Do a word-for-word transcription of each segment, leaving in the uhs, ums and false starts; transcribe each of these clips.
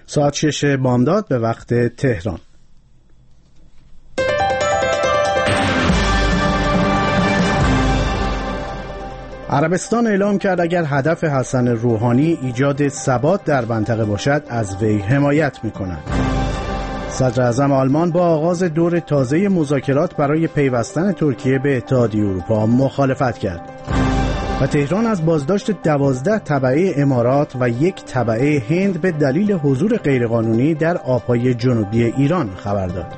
ساعت شش بامداد به وقت تهران. عربستان اعلام کرد اگر هدف حسن روحانی ایجاد ثبات در منطقه باشد از وی حمایت می‌کند. صدر اعظم آلمان با آغاز دور تازه مذاکرات برای پیوستن ترکیه به اتحادیه اروپا مخالفت کرد و تهران از بازداشت دوازده تبعه امارات و یک تبعه هند به دلیل حضور غیرقانونی در آبهای جنوبی ایران خبر داد.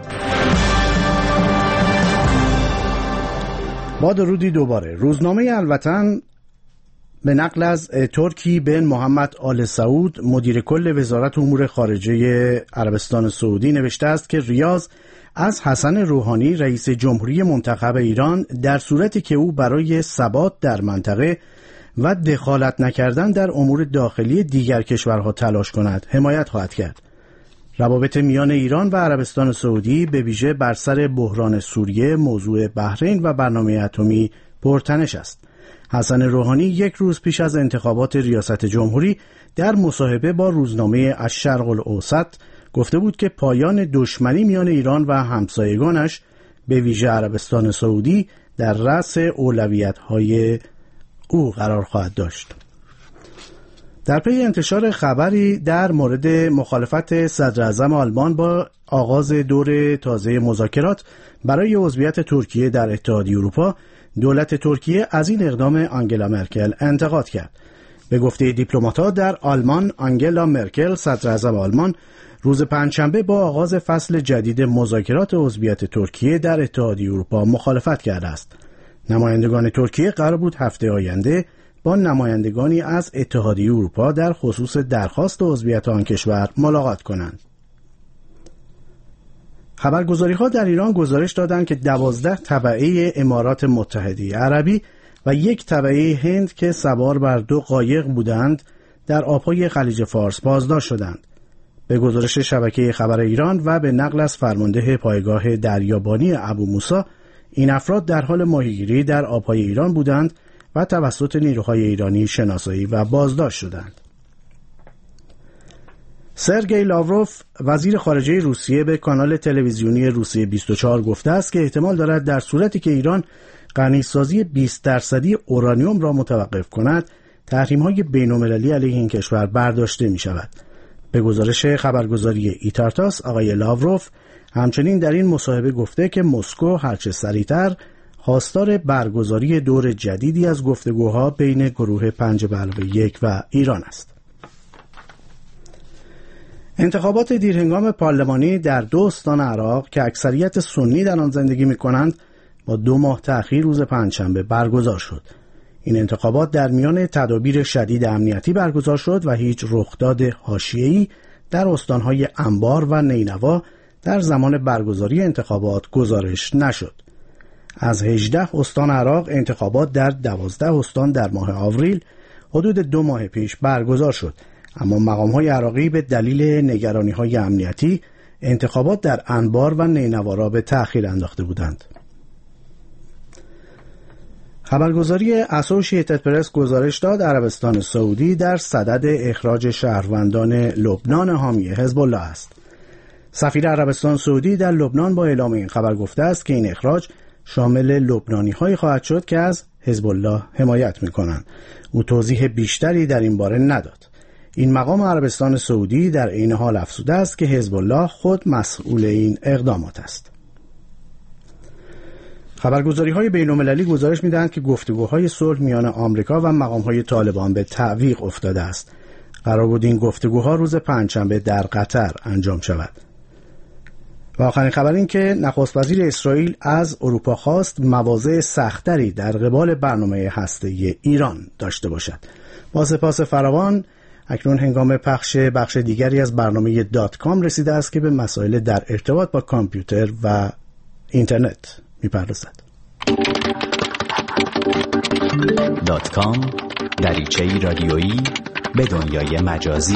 با درودی دوباره، روزنامه الوطن به نقل از ترکی بن محمد آل سعود مدیر کل وزارت امور خارجه عربستان سعودی نوشته است که ریاض از حسن روحانی رئیس جمهوری منتخب ایران در صورتی که او برای ثبات در منطقه و دخالت نکردن در امور داخلی دیگر کشورها تلاش کند حمایت خواهد کرد. روابط میان ایران و عربستان سعودی به ویژه بر سر بحران سوریه، موضوع بحرین و برنامه اتمی پرتنش است. حسن روحانی یک روز پیش از انتخابات ریاست جمهوری در مصاحبه با روزنامه الشرق الاوسط گفته بود که پایان دشمنی میان ایران و همسایگانش به ویژه عربستان سعودی در رأس اولویت‌های او قرار خواهد داشت. در پی انتشار خبری در مورد مخالفت صدر اعظم آلمان با آغاز دور تازه مذاکرات برای عضویت ترکیه در اتحادیه اروپا، دولت ترکیه از این اقدام آنگلا مرکل انتقاد کرد. به گفته دیپلمات‌ها در آلمان، آنگلا مرکل صدر اعظم آلمان روز پنجشنبه با آغاز فصل جدید مذاکرات عضویت ترکیه در اتحادیه اروپا مخالفت کرده است. نمایندگان ترکیه قرار بود هفته آینده با نمایندگانی از اتحادیه اروپا در خصوص درخواست عضویت آن کشور ملاقات کنند. خبرگزاری‌ها در ایران گزارش دادند که دوازده تبعه امارات متحده عربی و یک تبعه هند که سوار بر دو قایق بودند در آبهای خلیج فارس بازداشت شدند. به گزارش شبکه خبر ایران و به نقل از فرمانده پایگاه دریابانی ابو موسی، این افراد در حال ماهیگیری در آبهای ایران بودند و توسط نیروهای ایرانی شناسایی و بازداشت شدند. سرگئی لاوروف وزیر خارجه روسیه به کانال تلویزیونی روسیه بیست و چهار گفته است که احتمال دارد در صورتی که ایران غنیسازی بیست درصدی اورانیوم را متوقف کند، تحریم‌های بین‌المللی علیه این کشور برداشته می‌شود. به گزارش خبرگزاری ایتارتاس، آقای لاوروف همچنین در این مصاحبه گفته که مسکو هرچه سریعتر خواستار برگزاری دور جدیدی از گفتگوها بین گروه پنج به علاوه یک و ایران است. انتخابات دیرهنگام پارلمانی در دو استان عراق که اکثریت سنی در آن زندگی می‌کنند با دو ماه تأخیر روز پنجشنبه برگزار شد. این انتخابات در میان تدابیر شدید امنیتی برگزار شد و هیچ رخداد حاشیه‌ای در استان‌های انبار و نینوا در زمان برگزاری انتخابات گزارش نشد. از هجده استان عراق انتخابات در دوازده استان در ماه آوریل حدود دو ماه پیش برگزار شد، اما مقام‌های عراقی به دلیل نگرانی‌های امنیتی انتخابات در انبار و نینوا را به تأخیر انداخته بودند. خبرگزاری اسوشییتد پرس گزارش داد عربستان سعودی در صدد اخراج شهروندان لبنان حامی حزب الله است. سفیر عربستان سعودی در لبنان با اعلام این خبر گفته است که این اخراج شامل لبنانی‌هایی خواهد شد که از حزب الله حمایت می‌کنند. او توضیح بیشتری در این باره نداد. این مقام عربستان سعودی در عین حال افزوده است که حزب الله خود مسئول این اقدامات است. خبرگزاری‌های بین‌المللی گزارش می‌دهند که گفتگوهای صلح میان آمریکا و مقام‌های طالبان به تعویق افتاده است. قرار بود این گفتگوها روز پنجشنبه در قطر انجام شود. و آخرین خبر این که نخست وزیر اسرائیل از اروپا خواست مواضع سخت‌تری در قبال برنامه هسته‌ای ایران داشته باشد. با سپاس فراوان، اکنون هنگام پخش بخش دیگری از برنامه دات کام رسیده است که به مسائل در ارتباط با کامپیوتر و اینترنت می‌پردازد. دات کام، دریچه‌ای رادیویی به دنیای مجازی.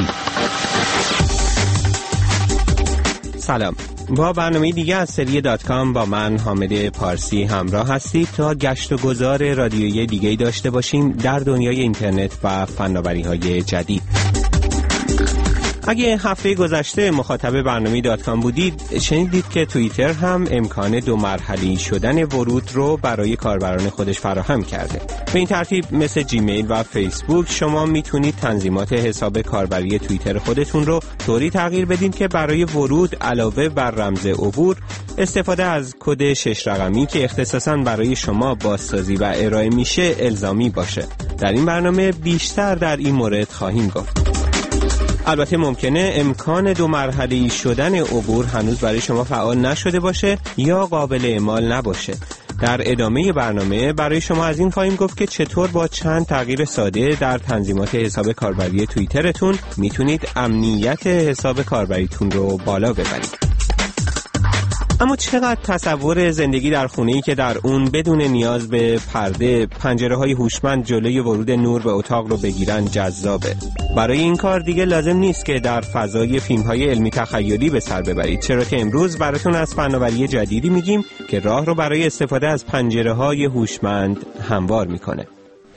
سلام، با برنامه دیگه از سری دات کام با من حامد پارسی همراه هستید تا گشت و گذار رادیویی دیگه‌ای داشته باشیم در دنیای اینترنت و فناوری‌های جدید. اگه هفته گذشته مخاطب برنامه دات کام بودید، شنیدید که توییتر هم امکان دو مرحله‌ای شدن ورود رو برای کاربران خودش فراهم کرده. به این ترتیب مثل جیمیل و فیسبوک شما میتونید تنظیمات حساب کاربری توییتر خودتون رو طوری تغییر بدین که برای ورود علاوه بر رمز عبور استفاده از کد شش رقمی که اختصاصاً برای شما بازسازی و ارائه میشه الزامی باشه. در این برنامه بیشتر در این مورد خواهیم گفت. البته ممکنه امکان دو مرحله‌ای شدن عبور هنوز برای شما فعال نشده باشه یا قابل اعمال نباشه. در ادامه برنامه برای شما از این خواهیم گفت که چطور با چند تغییر ساده در تنظیمات حساب کاربری توییترتون میتونید امنیت حساب کاربریتون رو بالا ببرید. اما چقدر تصور زندگی در خونه‌ای که در اون بدون نیاز به پرده پنجره‌های هوشمند جلوی ورود نور به اتاق رو بگیرن جذابه. برای این کار دیگه لازم نیست که در فضای فیلم‌های علمی تخیلی به سر ببرید، چرا که امروز براتون از فناوری جدیدی میگیم که راه رو برای استفاده از پنجره‌های هوشمند هموار میکنه.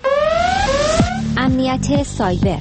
امنیت سایبر.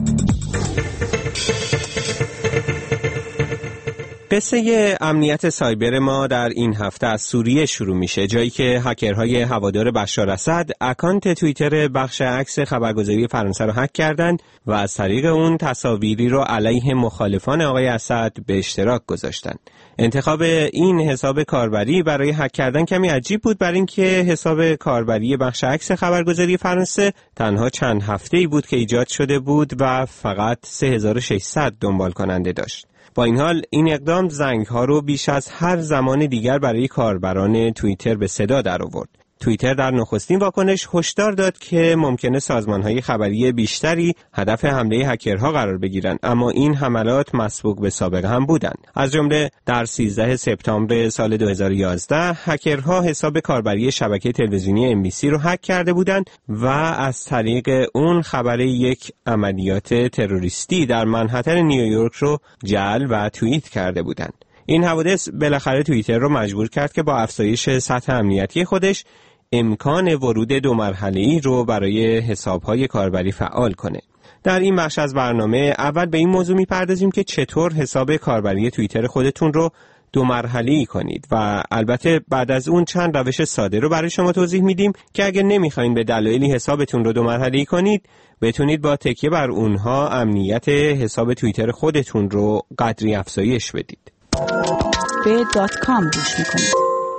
قصه امنیت سایبر ما در این هفته از سوریه شروع میشه، جایی که هکرهای هوادار بشار اسد اکانت توییتر بخش عکس خبرگزاری فرانسه رو هک کردند و از طریق اون تصاویری رو علیه مخالفان آقای اسد به اشتراک گذاشتند. انتخاب این حساب کاربری برای هک کردن کمی عجیب بود، برای اینکه حساب کاربری بخش عکس خبرگزاری فرانسه تنها چند هفته‌ای بود که ایجاد شده بود و فقط سه هزار و ششصد دنبال کننده داشت. با این حال این اقدام زنگ‌ها رو بیش از هر زمان دیگر برای کاربران توییتر به صدا در آورد. توییتر در نخستین واکنش هشدار داد که ممکنه سازمان‌های خبری بیشتری هدف حمله هکرها قرار بگیرند، اما این حملات مسبوق به سابقه هم بودند. از جمله در سیزدهم سپتامبر سال دو هزار و یازده هکرها حساب کاربری شبکه تلویزیونی ام بی سی رو هک کرده بودند و از طریق اون خبر یک عملیات تروریستی در منهتن نیویورک رو جعل و توییت کرده بودند. این حوادث بالاخره توییتر رو مجبور کرد که با افزایش سطح امنیتی خودش امکان ورود دو مرحله‌ای رو برای حساب‌های کاربری فعال کنه. در این بخش از برنامه اول به این موضوع می‌پردازیم که چطور حساب کاربری توییتر خودتون رو دو مرحله‌ای کنید و البته بعد از اون چند روش ساده رو برای شما توضیح میدیم که اگه نمی‌خواید به دلایلی حسابتون رو دو مرحله‌ای کنید، بتونید با تکیه بر اونها امنیت حساب توییتر خودتون رو قدری افزایش بدید. به دات کام گوش میکنید.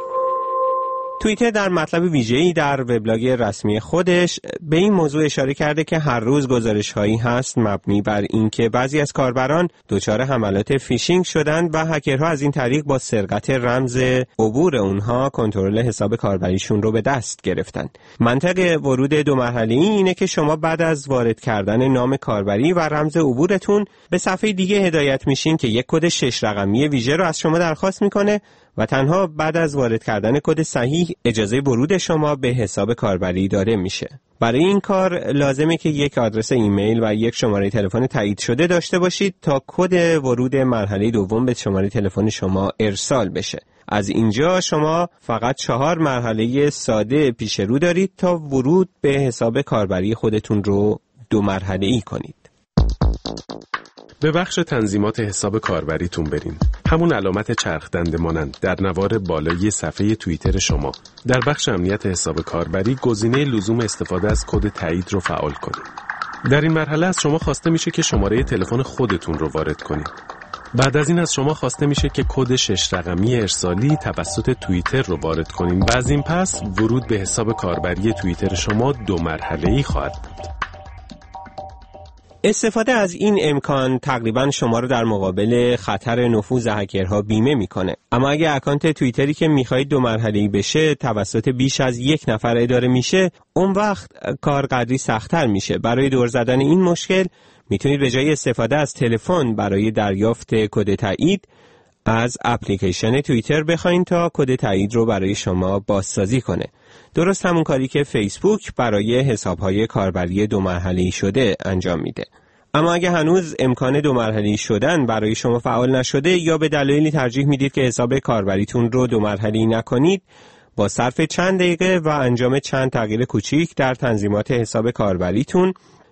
توییتر در مطلب ویژه‌ای در وبلاگ رسمی خودش به این موضوع اشاره کرده که هر روز گزارش‌هایی هست مبنی بر اینکه بعضی از کاربران دچار حملات فیشینگ شدند و هکرها از این طریق با سرقت رمز عبور اونها کنترل حساب کاربریشون رو به دست گرفتند. منطق ورود دو مرحله‌ای اینه که شما بعد از وارد کردن نام کاربری و رمز عبورتون به صفحه دیگه هدایت میشین که یک کد شش رقمی ویژه رو از شما درخواست میکنه و تنها بعد از وارد کردن کد صحیح اجازه ورود شما به حساب کاربری داده میشه. برای این کار لازمه که یک آدرس ایمیل و یک شماره تلفن تایید شده داشته باشید تا کد ورود مرحله دوم به شماره تلفن شما ارسال بشه. از اینجا شما فقط چهار مرحله ساده پیش رو دارید تا ورود به حساب کاربری خودتون رو دو مرحله‌ای کنید. به بخش تنظیمات حساب کاربریتون برین. همون علامت چرخ دنده مانند در نوار بالای صفحه توییتر شما. در بخش امنیت حساب کاربری گزینه لزوم استفاده از کد تایید رو فعال کنید. در این مرحله از شما خواسته میشه که شماره تلفن خودتون رو وارد کنید. بعد از این از شما خواسته میشه که کد شش رقمی ارسالی توسط توییتر رو وارد کنین و از این پس ورود به حساب کاربری توییتر شما دو مرحله‌ای خواهد بود. استفاده از این امکان تقریبا شما رو در مقابل خطر نفوذ هکرها بیمه میکنه. اما اگه اکانت توییتری که میخواهید دو مرحله‌ای بشه توسط بیش از یک نفر اداره میشه، اون وقت کار قدری سخت‌تر میشه. برای دور زدن این مشکل میتونید به جای استفاده از تلفن برای دریافت کد تایید از اپلیکیشن توییتر بخواید تا کد تایید رو برای شما بازسازی کنه. درست همون کاری که فیسبوک برای حساب‌های کاربری دو مرحله‌ای شده انجام میده. اما اگه هنوز امکان دو مرحله‌ای شدن برای شما فعال نشده یا به دلایلی ترجیح میدید که حساب کاربریتون رو دو مرحله‌ای نکنید، با صرف چند دقیقه و انجام چند تغییر کوچیک در تنظیمات حساب کاربریتون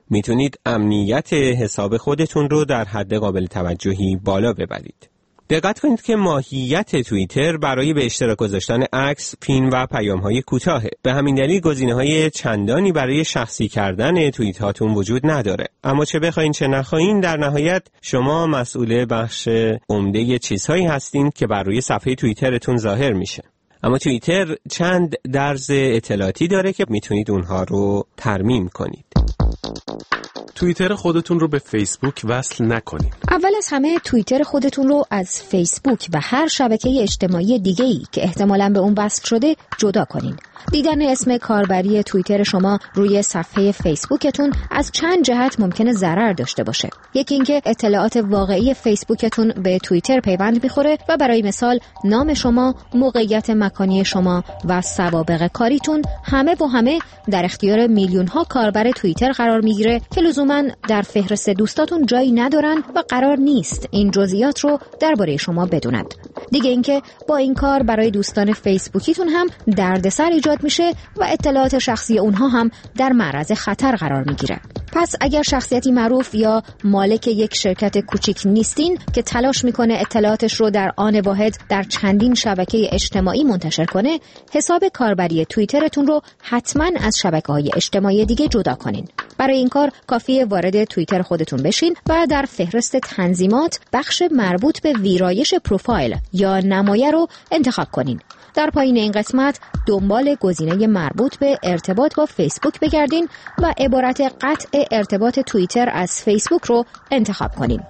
میتونید امنیت حساب خودتون رو در حد قابل توجهی بالا ببرید. دقت کنید که ماهیت توییتر برای به اشتراک گذاشتن عکس، پین و پیام‌های کوتاهه. به همین دلیل گزینه‌های چندانی برای شخصی کردن توییت هاتون وجود نداره. اما چه بخواین چه نخواین، در نهایت شما مسئول بخش عمده چیزهایی هستین که بر روی صفحه توییترتون ظاهر میشه. اما توییتر چند درز اطلاعاتی داره که میتونید اونها رو ترمیم کنید. توییتر خودتون رو به فیسبوک وصل نکنید. اول از همه توییتر خودتون رو از فیسبوک و هر شبکه اجتماعی دیگه‌ای که احتمالاً به اون وصل شده جدا کنین. دیدن اسم کاربری توییتر شما روی صفحه فیسبوکتون از چند جهت ممکنه ضرر داشته باشه. یکی اینکه اطلاعات واقعی فیسبوکتون به توییتر پیوند میخوره و برای مثال نام شما، موقعیت مکانی شما و سوابق کاریتون همه و همه در اختیار میلیون ها کاربر توییتر قرار میگیره که لزوماً در فهرست دوستاتون جایی ندارن و قرار نیست این جزئیات رو درباره شما بدونند. دیگه اینکه با این کار برای دوستان فیسبوکیتون هم دردسر ایجاد میشه و اطلاعات شخصی اونها هم در معرض خطر قرار میگیره. پس اگر شخصیتی معروف یا مالک یک شرکت کوچیک نیستین که تلاش میکنه اطلاعاتش رو در آن واحد در چندین شبکه اجتماعی منتشر کنه، حساب کاربری توییترتون رو حتما از شبکه‌های اجتماعی دیگه جدا کنین. برای این کار کافیه وارد توییتر خودتون بشین و در فهرست تنظیمات بخش مربوط به ویرایش پروفایل یا نمایه رو انتخاب کنین. در پایین این قسمت دنبال گزینه مربوط به ارتباط با فیسبوک بگردین و عبارت قطع ارتباط توییتر از فیسبوک رو انتخاب کنین.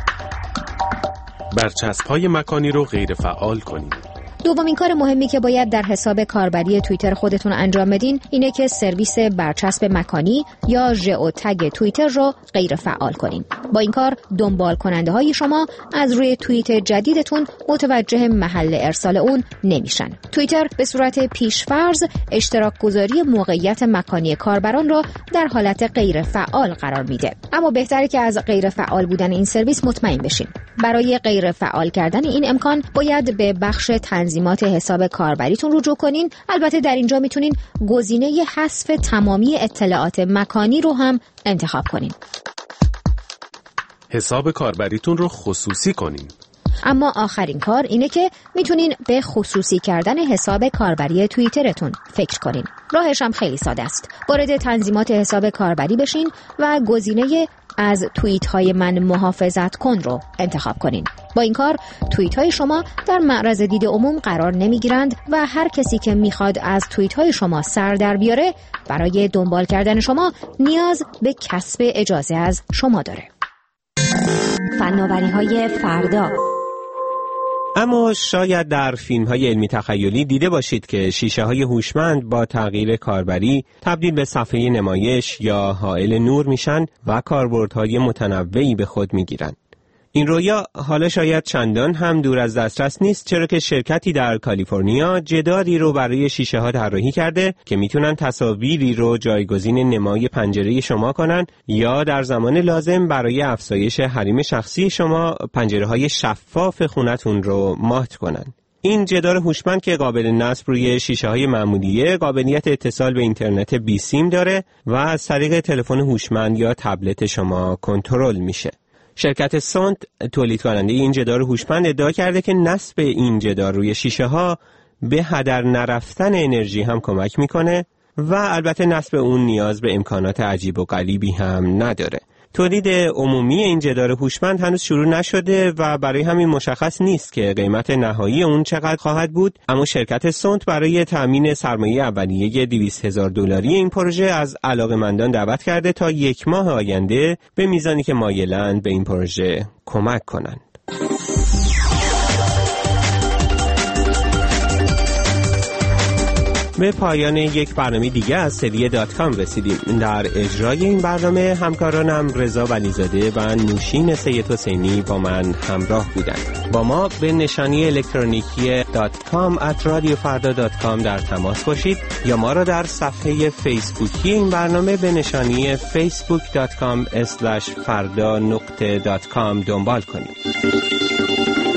برچسب‌های مکانی رو غیر فعال کنین. دومین کار مهمی که باید در حساب کاربری توییتر خودتون انجام بدین اینه که سرویس برچسب مکانی یا ژئو تگ توییتر رو غیر فعال کنین. با این کار دنبال کننده های شما از روی توییت جدیدتون متوجه محل ارسال اون نمیشن. توییتر به صورت پیشفرض اشتراک گذاری موقعیت مکانی کاربران رو در حالت غیر فعال قرار میده. اما بهتره که از غیر فعال بودن این سرویس مطمئن بشین. برای غیر فعال کردن این امکان باید به بخش تنظیمات حساب کاربریتون رجوع کنین. البته در اینجا میتونین گزینه حذف تمامی اطلاعات مکانی رو هم انتخاب کنین. حساب کاربریتون رو خصوصی کنین. اما آخرین کار اینه که میتونین به خصوصی کردن حساب کاربری توییترتون فکر کنین. راهش هم خیلی ساده است. وارد تنظیمات حساب کاربری بشین و گزینه از توییت های من محافظت کن رو انتخاب کنین. با این کار توییت های شما در معرض دید عموم قرار نمی گیرند و هر کسی که میخواد از توییت های شما سر در بیاره برای دنبال کردن شما نیاز به کسب اجازه از شما داره. فناوری های فردا. اما شاید در فیلم‌های علمی تخیلی دیده باشید که شیشه‌های هوشمند با تغییر کاربری تبدیل به صفحه نمایش یا حائل نور میشن و کاربردهای متنوعی به خود میگیرن. این رویا حالا شاید چندان هم دور از دسترس نیست، چرا که شرکتی در کالیفرنیا جداری رو برای شیشه ها طراحی کرده که میتونن تصاویری رو جایگزین نمای پنجره شما کنن یا در زمان لازم برای افزایش حریم شخصی شما پنجره های شفاف خونتون رو مات کنن. این جدار هوشمند که قابل نصب روی شیشه های معمولیه قابلیت اتصال به اینترنت بی سیم داره و از طریق تلفن هوشمند یا تبلت شما کنترل میشه. شرکت سونت تولید کننده این جدار هوشمند ادعا کرده که نصب این جدار روی شیشه ها به هدر نرفتن انرژی هم کمک میکنه و البته نصب اون نیاز به امکانات عجیب و غریبی هم نداره. تولید عمومی این جدار هوشمند هنوز شروع نشده و برای همین مشخص نیست که قیمت نهایی اون چقدر خواهد بود، اما شرکت سونت برای تامین سرمایه اولیه دویست هزار دلاری این پروژه از علاقه‌مندان دعوت کرده تا یک ماه آینده به میزانی که مایلند به این پروژه کمک کنند. به پایان یک برنامه دیگه از سری دات کام رسیدیم. در اجرای این برنامه همکارانم رضا ولیزاده و نوشین سید حسینی با من همراه بودند. با ما به نشانی الکترونیکی دات کام ات رادیو فردا دات کام در تماس باشید یا ما را در صفحه فیسبوکی این برنامه به نشانی فیسبوک دات کام اسلش فردا نقطه دات کام دنبال کنید.